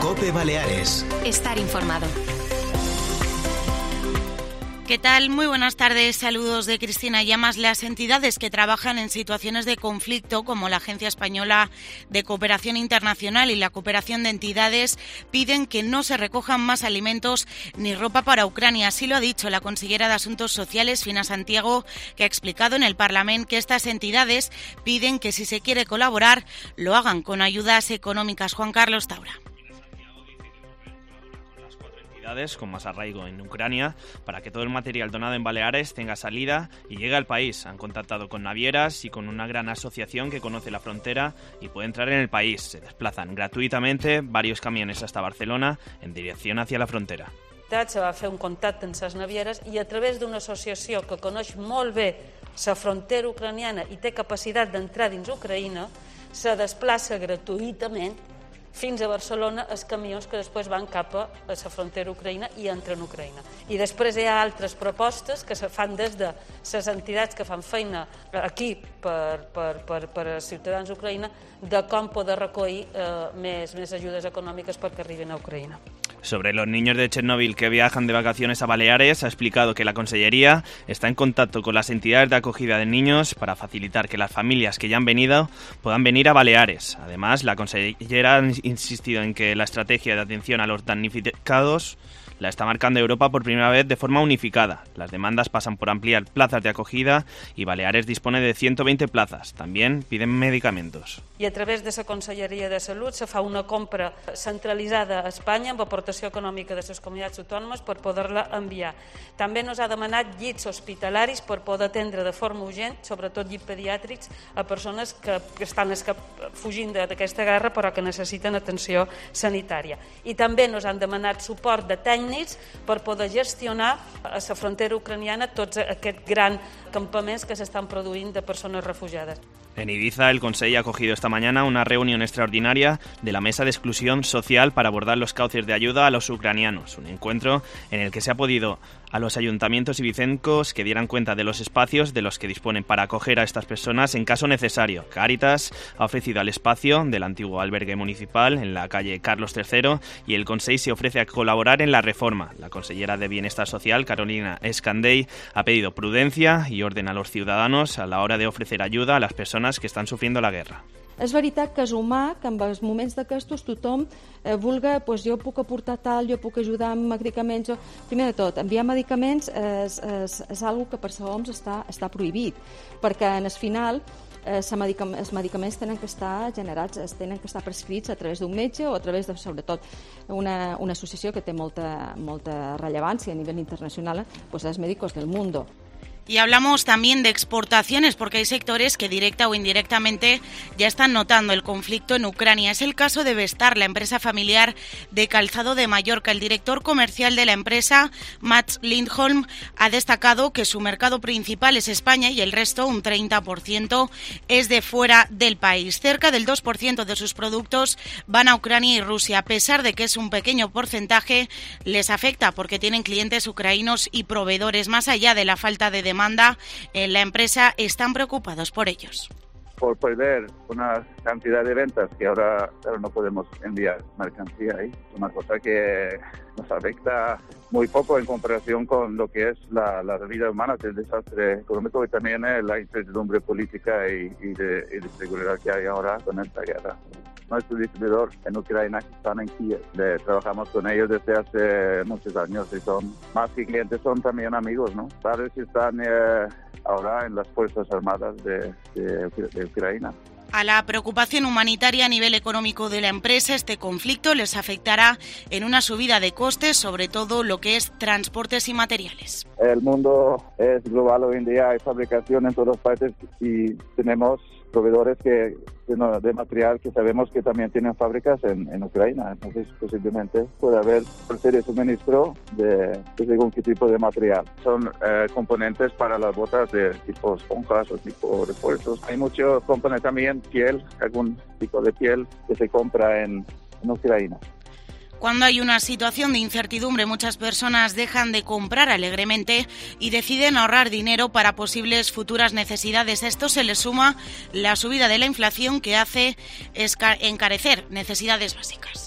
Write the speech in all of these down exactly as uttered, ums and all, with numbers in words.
COPE Baleares. Estar informado. ¿Qué tal? Muy buenas tardes. Saludos de Cristina Llamas. Las entidades que trabajan en situaciones de conflicto, como la Agencia Española de Cooperación Internacional y la Cooperación de Entidades, piden que no se recojan más alimentos ni ropa para Ucrania. Así lo ha dicho la consellera de Asuntos Sociales, Fina Santiago, que ha explicado en el Parlamento que estas entidades piden que si se quiere colaborar, lo hagan con ayudas económicas. Juan Carlos Taura. Con más arraigo en Ucrania para que todo el material donado en Baleares tenga salida y llegue al país. Han contactado con navieras y con una gran asociación que conoce la frontera y puede entrar en el país. Se desplazan gratuïtament varios camiones hasta Barcelona en dirección hacia la frontera. Se va fer un contacte amb les navieres i a través d'una associació que coneix molt bé la frontera ucraniana i té capacitat d'entrar dins Ucraïna, se desplaça gratuïtament fins a Barcelona els camions que després van cap a la frontera ucraïna i entren a Ucraïna. I després hi ha altres propostes que se fan des de les entitats que fan feina aquí per, per, per, per a ciutadans d'Ucraïna de com poder recollir eh, més, més ajudes econòmiques perquè arribin a Ucraïna. Sobre los niños de Chernóbil que viajan de vacaciones a Baleares, ha explicado que la Consellería está en contacto con las entidades de acogida de niños para facilitar que las familias que ya han venido puedan venir a Baleares. Además, la consellera ha insistido en que la estrategia de atención a los damnificados la está marcando Europa por primera vez de forma unificada. Las demandas pasan por ampliar plazas de acogida y Baleares dispone de ciento veinte plazas. También piden medicamentos. I a través de la Conselleria de Salut se fa una compra centralitzada a Espanya amb aportació econòmica de les comunitats autònomes per poder-la enviar. També nos ha demanat llits hospitalaris per poder atendre de forma urgent, sobretot llits pediàtrics, a persones que, que estan fugint d'aquesta guerra però que necessiten atenció sanitària. I també nos han demanat suport de tècnics per poder gestionar a la frontera ucraniana tots aquests grans campaments que s'estan produint de persones refugiades. En Ibiza, el Consell ha acogido esta mañana una reunión extraordinaria de la Mesa de Exclusión Social para abordar los cauces de ayuda a los ucranianos. Un encuentro en el que se ha podido a los ayuntamientos ibicencos que dieran cuenta de los espacios de los que disponen para acoger a estas personas en caso necesario. Cáritas ha ofrecido al espacio del antiguo albergue municipal en la calle Carlos tercero y el Consell se ofrece a colaborar en la reforma. La consellera de Bienestar Social, Carolina Escandell, ha pedido prudencia y orden a los ciudadanos a la hora de ofrecer ayuda a las personas que estan sufriendo la guerra. És veritat que és humà que en els moments d'aquestos tothom eh, vulgui, doncs jo puc aportar tal, jo puc ajudar amb medicaments. Jo... Primer de tot, enviar medicaments és, és, és una cosa que per la O M S està, està prohibit, perquè en el final eh, medicam els medicaments tenen que estar generats, tenen que estar prescrits a través d'un metge o a través de, sobretot, una, una associació que té molta, molta rellevància a nivell internacional, doncs els Médicos del Mundo. Y hablamos también de exportaciones, porque hay sectores que directa o indirectamente ya están notando el conflicto en Ucrania. Es el caso de Vestar, la empresa familiar de calzado de Mallorca. El director comercial de la empresa, Mats Lindholm, ha destacado que su mercado principal es España y el resto, un treinta por ciento, es de fuera del país. Cerca del dos por ciento de sus productos van a Ucrania y Rusia. A pesar de que es un pequeño porcentaje, les afecta porque tienen clientes ucranianos y proveedores. Más allá de la falta de demanda, en la empresa están preocupados por ellos. Por perder una cantidad de ventas que ahora, ahora no podemos enviar mercancía ahí, es una cosa que nos afecta muy poco en comparación con lo que es la, la vida humana, el desastre económico y también eh, la incertidumbre política y, y, de, y de seguridad que hay ahora con esta guerra. Nuestro distribuidor en Ucrania están en Kiev. Le, trabajamos con ellos desde hace muchos años y son más que clientes, son también amigos, ¿no? Padres que están eh, ahora en las Fuerzas Armadas de, de, de Ucrania. A la preocupación humanitaria a nivel económico de la empresa, este conflicto les afectará en una subida de costes, sobre todo lo que es transportes y materiales. El mundo es global hoy en día, hay fabricación en todas partes y tenemos proveedores que de material que sabemos que también tienen fábricas en, en Ucrania, entonces posiblemente puede haber proceso de suministro de, de según qué tipo de material. Son eh, componentes para las botas de tipo esponjas o tipo refuerzos. Hay muchos componentes también, piel, algún tipo de piel que se compra en, en Ucrania. Cuando hay una situación de incertidumbre, muchas personas dejan de comprar alegremente y deciden ahorrar dinero para posibles futuras necesidades. A esto se le suma la subida de la inflación que hace encarecer necesidades básicas.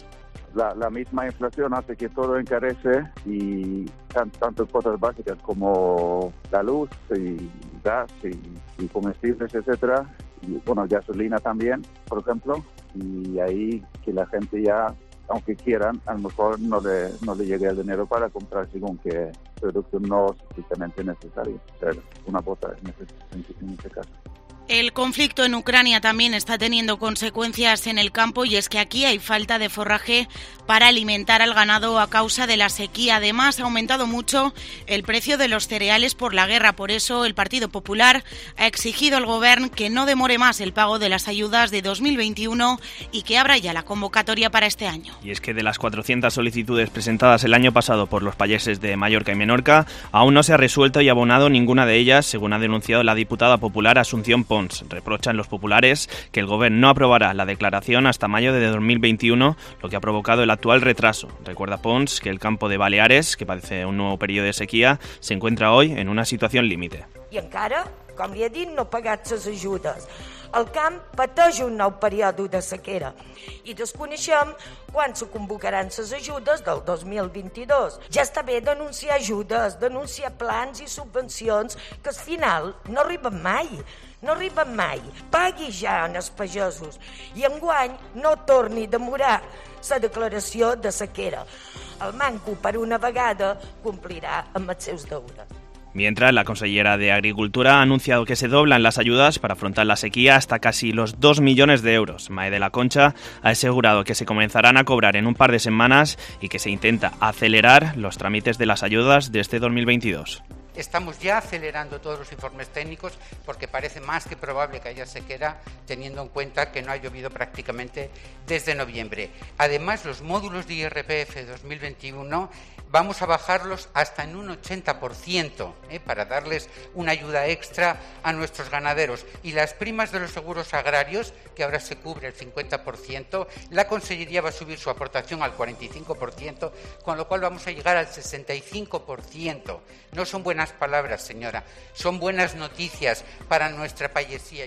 la, la misma inflación hace que todo encarece y tan, tanto cosas básicas como la luz y gas y, y comestibles, etcétera, y bueno, gasolina también, por ejemplo, y ahí que la gente ya, aunque quieran, a lo mejor no le, no le llegue el dinero para comprar según qué producto no estrictamente necesario, ser una bota en este, en este caso. El conflicto en Ucrania también está teniendo consecuencias en el campo y es que aquí hay falta de forraje para alimentar al ganado a causa de la sequía. Además, ha aumentado mucho el precio de los cereales por la guerra. Por eso, el Partido Popular ha exigido al Gobierno que no demore más el pago de las ayudas de dos mil veintiuno y que abra ya la convocatoria para este año. Y es que de las cuatrocientas solicitudes presentadas el año pasado por los payeses de Mallorca y Menorca, aún no se ha resuelto y abonado ninguna de ellas, según ha denunciado la diputada popular Asunción Pons. Reprochan los populares que el Gobierno no aprobará la declaración hasta mayo de dos mil veintiuno, lo que ha provocado el actual retraso. Recuerda Pons que el campo de Baleares, que padece un nuevo periodo de sequía, se encuentra hoy en una situación límite. I encara, com li he dit, no ha pagat les ajudes. El camp pateix un nou període de sequera i desconeixem quan se convocaran les ajudes del dos mil vint-i-dos. Ja està bé denunciar ajudes, denunciar plans i subvencions que al final no arriben mai. No arriben mai. Pagui ja als pagesos i enguany no torni a demorar la declaració de sequera. El manco, per una vegada, complirà amb els seus deures. Mientras, la consellera de Agricultura ha anunciado que se doblan las ayudas para afrontar la sequía hasta casi los dos millones de euros. Mae de la Concha ha asegurado que se comenzarán a cobrar en un par de semanas y que se intenta acelerar los trámites de las ayudas de este dos mil veintidós. Estamos ya acelerando todos los informes técnicos porque parece más que probable que haya sequera, teniendo en cuenta que no ha llovido prácticamente desde noviembre. Además, los módulos de I R P F dos mil veintiuno vamos a bajarlos hasta en un ochenta por ciento ¿eh? para darles una ayuda extra a nuestros ganaderos. Y las primas de los seguros agrarios, que ahora se cubre el cincuenta por ciento, la Consellería va a subir su aportación al cuarenta y cinco por ciento, con lo cual vamos a llegar al sesenta y cinco por ciento. No son buenas palabras, señora, son buenas noticias para nuestra payesía.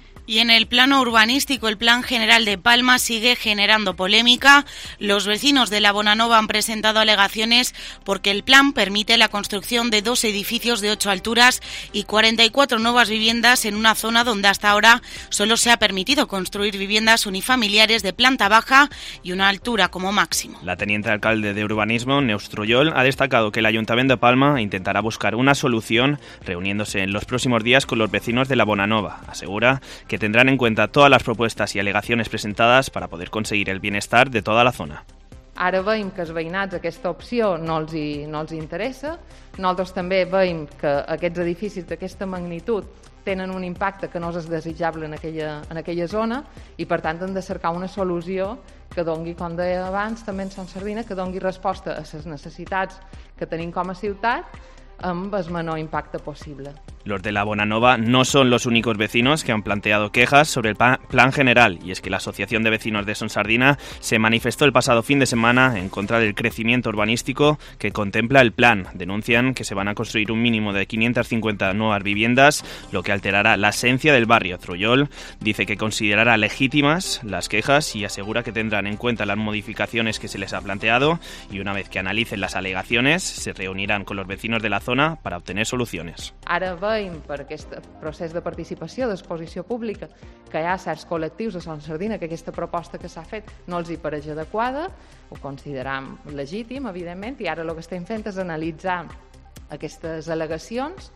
Y en el plano urbanístico, el Plan General de Palma sigue generando polémica. Los vecinos de la Bonanova han presentado alegaciones porque el plan permite la construcción de dos edificios de ocho alturas y cuarenta y cuatro nuevas viviendas en una zona donde hasta ahora solo se ha permitido construir viviendas unifamiliares de planta baja y una altura como máximo. La teniente alcalde de Urbanismo, Neus Trullol, ha destacado que el Ayuntamiento de Palma intentará buscar una solución reuniéndose en los próximos días con los vecinos de la Bonanova. Asegura que tendrán en cuenta todas las propuestas y alegaciones presentadas para poder conseguir el bienestar de toda la zona. Ara veiem que els veïnats aquesta opció no els, hi, no els interessa. Nosaltres també veiem que aquests edificis d'aquesta magnitud tenen un impacte que no és desitjable en aquella, en aquella zona i per tant hem de cercar una solució que dongui, com deia abans, també en Son Sardina, que dongui resposta a les necessitats que tenim com a ciutat amb el menor impacte posible. Los de la Bonanova no son los únicos vecinos que han planteado quejas sobre el plan general, y es que la Asociación de Vecinos de Son Sardina se manifestó el pasado fin de semana en contra del crecimiento urbanístico que contempla el plan. Denuncian que se van a construir un mínimo de quinientas cincuenta nuevas viviendas, lo que alterará la esencia del barrio. Trullol dice que considerará legítimas las quejas y asegura que tendrán en cuenta las modificaciones que se les ha planteado y una vez que analicen las alegaciones se reunirán con los vecinos de la zona para obtener soluciones. Ara veiem per aquest procés de participació, d'exposició pública, que hi ha certs col·lectius de Son Sardina que aquesta proposta que s'ha fet no els hi pareix adequada, ho consideram legítim, evidentment, i ara el que estem fent és analitzar aquestes al·legacions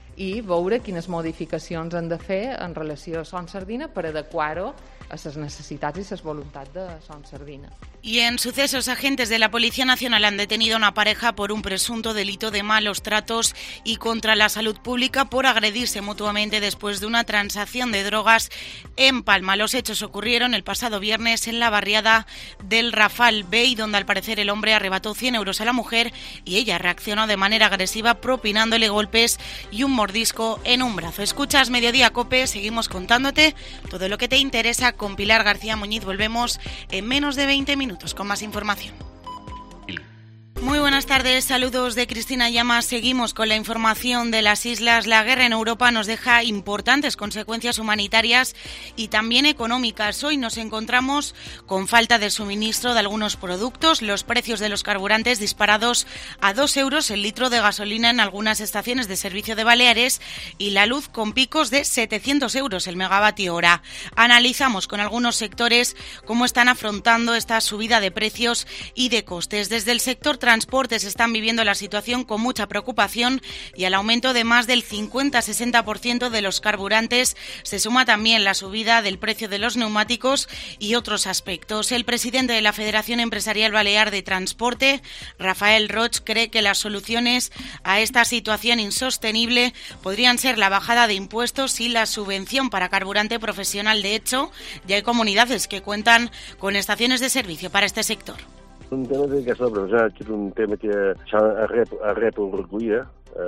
i veure quines modificacions han de fer en relació a Son Sardina per adequar-ho a les necessitats i les voluntats de Son Sardina. Y en sucesos, agentes de la Policía Nacional han detenido a una pareja por un presunto delito de malos tratos y contra la salud pública por agredirse mutuamente después de una transacción de drogas en Palma. Los hechos ocurrieron el pasado viernes en la barriada del Rafal Bay, donde al parecer el hombre arrebató cien euros a la mujer y ella reaccionó de manera agresiva propinándole golpes y un mordisco en un brazo. Escuchas Mediodía Cope, seguimos contándote todo lo que te interesa. Con Pilar García Muñiz volvemos en menos de veinte minutos con más información. Muy buenas tardes, saludos de Cristina Llamas. Seguimos con la información de las islas. La guerra en Europa nos deja importantes consecuencias humanitarias y también económicas. Hoy nos encontramos con falta de suministro de algunos productos, los precios de los carburantes disparados a dos euros el litro de gasolina en algunas estaciones de servicio de Baleares y la luz con picos de setecientos euros el megavatio hora. Analizamos con algunos sectores cómo están afrontando esta subida de precios y de costes. Desde el sector transportes están viviendo la situación con mucha preocupación y al aumento de más del cincuenta a sesenta por ciento de los carburantes se suma también la subida del precio de los neumáticos y otros aspectos. El presidente de la Federación Empresarial Balear de Transporte, Rafael Roig, cree que las soluciones a esta situación insostenible podrían ser la bajada de impuestos y la subvención para carburante profesional. De hecho, ya hay comunidades que cuentan con estaciones de servicio para este sector. Un tema d'aquesta obra, és un tema que s'ha rep un recollia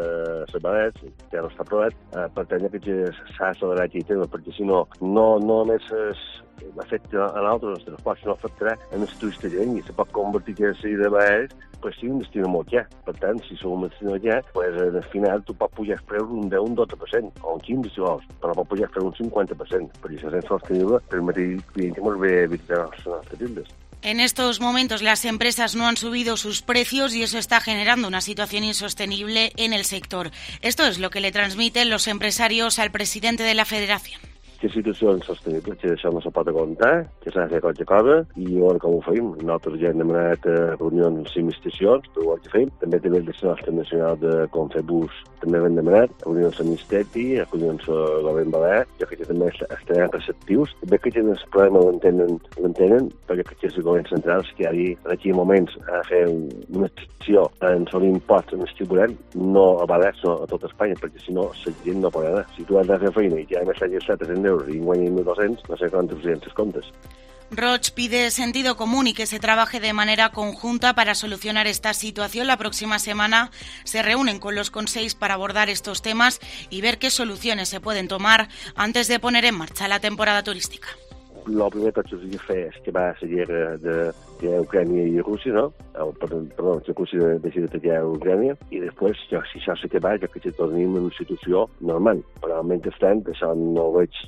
a Sabadet, que no està aprovat, per tant que s'ha accelerat aquest tema, perquè si no, no només afecta a l'altre, però no afectarà en el turista gent i se pot convertir que si de baix pues sí, un destino molt ja. Per tant, si som un destino ja, pues al final tu pots pujar els preus un deu, un dotze per cent, o un quinze si vols, però pots pujar els preus un cinquanta per cent, perquè això és sostenible per el client que ens ve a visitar les nostres illes. En estos momentos las empresas no han subido sus precios y eso está generando una situación insostenible en el sector. Esto es lo que le transmiten los empresarios al presidente de la Federación. Que situació insostenible, que això no se pot aguantar, que s'ha de fer qualque cosa, i veure com ho fem. Nosaltres ja hem demanat reunions amb estacions, per veure què fem. També també el Destinació Internacional de Confebus també hem demanat, reunions amb Ministeri, reunions amb el govern balear, ja que també estaran receptius. També que tenen el problema l'entenen, l'entenen, perquè que els governs centrals que hi ha aquí moments a fer una excepció en sol impost en el tiburan, no a Balears, no a tota Espanya, perquè si no la gent no pot anar. Si tu has de fer feina i ja més s'ha gestat a y en mil doscientos, no sé cuántos clientes contes. Roig pide sentido común y que se trabaje de manera conjunta para solucionar esta situación. La próxima semana se reúnen con los consells para abordar estos temas y ver qué soluciones se pueden tomar antes de poner en marcha la temporada turística. El primer que s'hauria de fer és que va a la guerra de, de Ucrània i Rússia, no? O, perdó, perdó, que Rússia deixi d'atacar a Ucrània i després, ja, si això s'acaba, ja que ja tornem en una situació normal. Però mentrestant, això no ho veig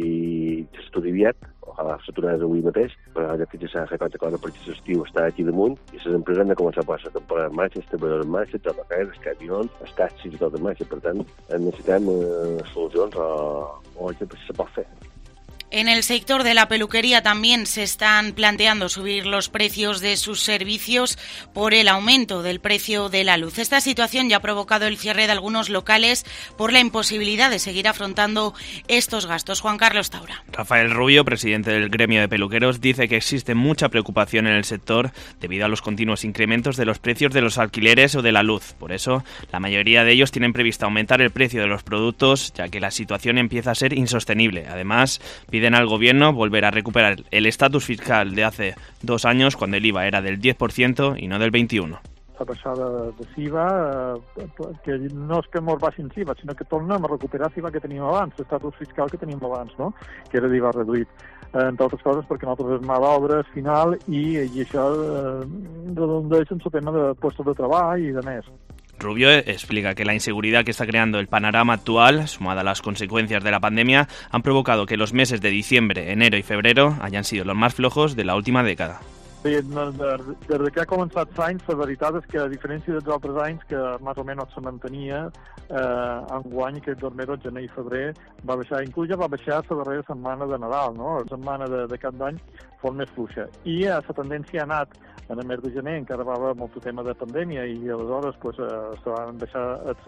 estudi aviat, ojalà s'aturés avui mateix, però ja que ja s'ha de fer qualque cosa perquè l'estiu està aquí damunt i les empreses han de començar a posar la temporada en marxa, els treballadors en marxa, els autocars, els camions, els taxis i tot en marxa. Per tant, necessitem eh, solucions o, o el que se pot fer. En el sector de la peluquería también se están planteando subir los precios de sus servicios por el aumento del precio de la luz. Esta situación ya ha provocado el cierre de algunos locales por la imposibilidad de seguir afrontando estos gastos. Juan Carlos Taura. Rafael Rubio, presidente del gremio de peluqueros, dice que existe mucha preocupación en el sector debido a los continuos incrementos de los precios de los alquileres o de la luz. Por eso, la mayoría de ellos tienen previsto aumentar el precio de los productos, ya que la situación empieza a ser insostenible. Además, piden al gobierno volver a recuperar el estatus fiscal de hace dos años, cuando el I V A era del diez por ciento y no del veintiuno por ciento. La baixada de S I V A, eh, que no és que mos baixin S I V A, sinó que tornem a recuperar S I V A que teníem abans, l'estatus fiscal que teníem abans, no? Que era d'I V A reduït. Eh, entre altres coses perquè nosaltres és mà d'obra, és final, i, i això eh, redondeix en el tema de puestos de treball i de més. Rubio explica que la inseguridad que está creando el panorama actual, sumada a las consecuencias de la pandemia, han provocado que los meses de diciembre, enero y febrero hayan sido los más flojos de la última década. Des de que ha començat l'any, la veritat és que, a diferència dels altres anys, que més o menys se mantenia, eh, enguany, aquest dos mesos, gener i febrer, va baixar, inclús ja va baixar la darrera setmana de Nadal, no? La setmana de, de cap d'any fos més fluixa. I eh, la tendència ha anat, en el mes de gener encara va haver molt tema de pandèmia i aleshores pues, eh, se van baixar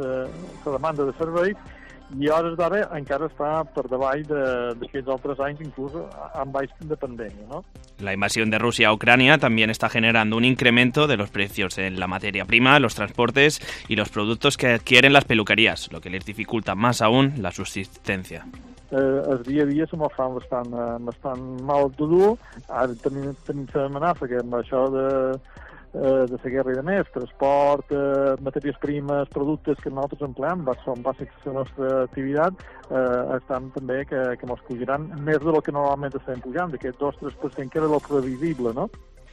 la demanda de serveis i a hores d'ara encara està per davall d'aquests altres anys, inclús amb baix de pandèmia, ¿no? La invasión de Rusia a Ucrania también está generando un incremento de los precios en la materia prima, los transportes y los productos que adquieren las peluquerías, lo que les dificulta más aún la subsistencia. Eh, el dia a dia se m'ho fan bastant, eh, bastant mal de dur. Ara tenim, tenim l'amenaça que amb això de, eh, de la guerra i de més, transport, eh, matèries primes, productes que nosaltres empleem, són bàsics de la nostra activitat, eh, estan també que, que ens pujaran més del que normalment estem pujant, d'aquest dos o tres per cent que era el previsible, no?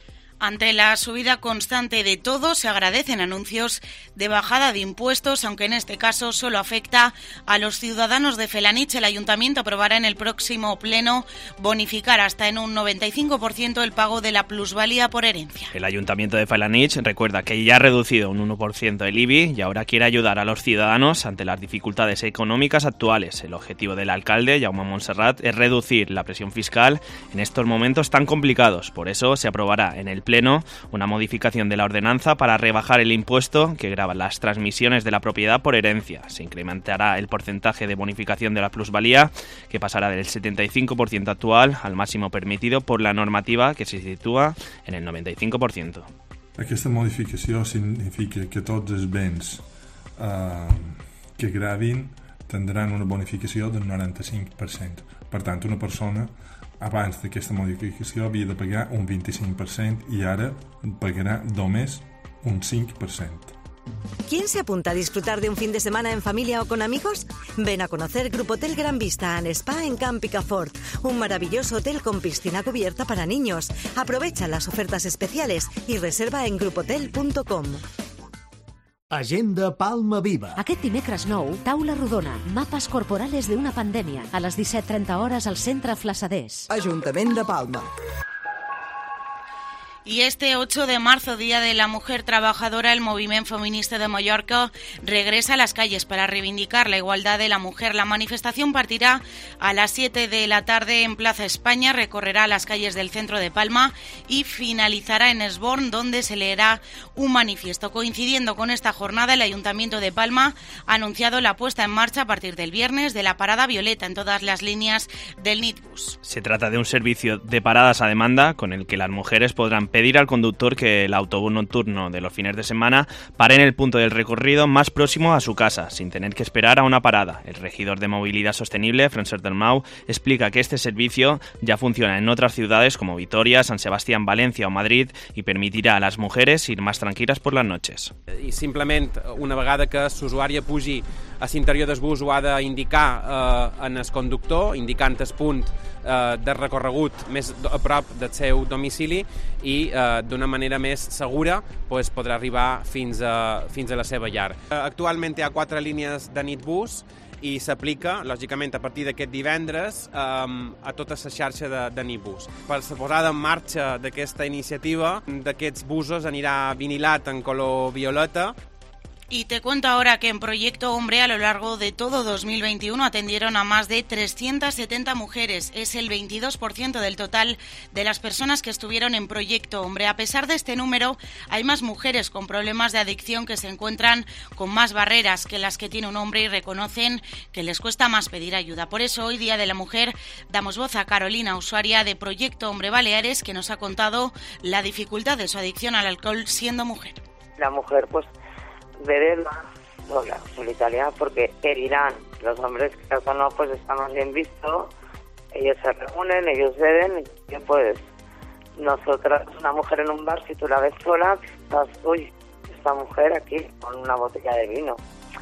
Ante la subida constante de todo, se agradecen anuncios de bajada de impuestos, aunque en este caso solo afecta a los ciudadanos de Felanitx. El Ayuntamiento aprobará en el próximo pleno bonificar hasta en un noventa y cinco por ciento el pago de la plusvalía por herencia. El Ayuntamiento de Felanitx recuerda que ya ha reducido un uno por ciento el I B I y ahora quiere ayudar a los ciudadanos ante las dificultades económicas actuales. El objetivo del alcalde, Jaume Montserrat, es reducir la presión fiscal en estos momentos tan complicados. Por eso se aprobará en el pleno una modificación de la ordenanza para rebajar el impuesto que grava las transmisiones de la propiedad por herencia. Se incrementará el porcentaje de bonificación de la plusvalía, que pasará del setenta y cinco por ciento actual al máximo permitido por la normativa, que se sitúa en el noventa y cinco por ciento. Aquesta modificació significa que tots els béns eh, que gravin tindran una bonificació del noranta-cinc per cent. Per tant, una persona abans d'aquesta modificació havia de pagar un vint-i-cinc per cent i ara pagarà només un cinc per cent. ¿Quién se apunta a disfrutar de un fin de semana en familia o con amigos? Ven a conocer Grupo Hotel Gran Vista and Spa en Camp Picafort, un maravilloso hotel con piscina cubierta para niños. Aprovecha las ofertas especiales y reserva en grupotel punto com. Agenda Palma Viva. Aquest dimecres nou, taula rodona, mapes corporales de una pandèmia, a les disset trenta hores al Centre Flassaders. Ajuntament de Palma. Y este ocho de marzo, Día de la Mujer Trabajadora, el Movimiento Feminista de Mallorca regresa a las calles para reivindicar la igualdad de la mujer. La manifestación partirá a las siete de la tarde en Plaza España, recorrerá las calles del centro de Palma y finalizará en Esborn, donde se leerá un manifiesto. Coincidiendo con esta jornada, el Ayuntamiento de Palma ha anunciado la puesta en marcha a partir del viernes de la parada violeta en todas las líneas del Nitbus. Se trata de un servicio de paradas a demanda con el que las mujeres podrán pedir al conductor que el autobús nocturno de los fines de semana pare en el punto del recorrido más próximo a su casa, sin tener que esperar a una parada. El regidor de Movilidad Sostenible, Francesc Dalmau, explica que este servicio ya funciona en otras ciudades como Vitoria, San Sebastián, Valencia o Madrid y permitirà a les mujeres ir más tranquilas por las noches. I simplement, una vegada que l'usuària pugi a l'interior del bus, ho ha d'indicar eh, en el conductor, indicant el punt eh, de recorregut més a prop del seu domicili i eh, d'una manera més segura pues, podrà arribar fins a, fins a la seva llar. Eh, actualment hi ha quatre línies de Nitbus i s'aplica, lògicament, a partir d'aquest divendres eh, a tota la xarxa de, de Nitbus. Per la posada en marxa d'aquesta iniciativa, d'aquests busos anirà vinilat en color violeta. Y te cuento ahora que en Proyecto Hombre a lo largo de todo dos mil veintiuno atendieron a más de trescientas setenta mujeres. Es el veintidós por ciento del total de las personas que estuvieron en Proyecto Hombre. A pesar de este número, hay más mujeres con problemas de adicción que se encuentran con más barreras que las que tiene un hombre y reconocen que les cuesta más pedir ayuda. Por eso hoy, Día de la Mujer, damos voz a Carolina, usuaria de Proyecto Hombre Baleares, que nos ha contado la dificultad de su adicción al alcohol siendo mujer. La mujer, pues, bebe más sola, solitaria, porque herirán. Los hombres que o no, pues estamos bien vistos, ellos se reúnen, ellos beben, y pues nosotras, una mujer en un bar, si tú la ves sola, estás, uy, esta mujer aquí con una botella de vino,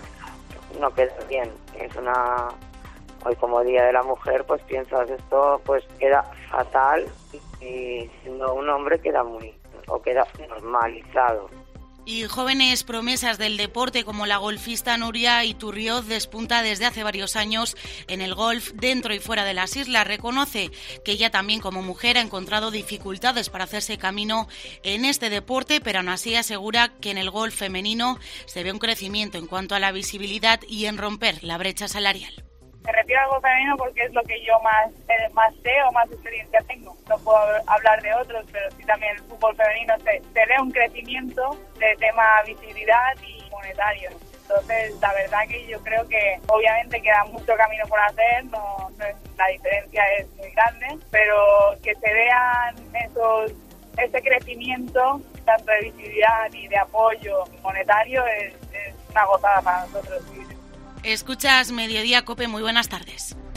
no queda bien. Es una, hoy como Día de la Mujer, pues piensas esto, pues queda fatal y siendo un hombre queda muy, o queda normalizado. Y jóvenes promesas del deporte como la golfista Nuria Iturrioz despunta desde hace varios años en el golf dentro y fuera de las islas. Reconoce que ella también como mujer ha encontrado dificultades para hacerse camino en este deporte, pero aún así asegura que en el golf femenino se ve un crecimiento en cuanto a la visibilidad y en romper la brecha salarial. Me refiero al golf femenino porque es lo que yo más, eh, más sé o más experiencia tengo. No puedo hablar de otros, pero sí también el fútbol femenino se, se ve un crecimiento de tema visibilidad y monetario. Entonces, la verdad que yo creo que obviamente queda mucho camino por hacer, no, no es, la diferencia es muy grande, pero que se vean esos, ese crecimiento tanto de visibilidad y de apoyo monetario es, es una gozada para nosotros. Escuchas Mediodía Cope, muy buenas tardes.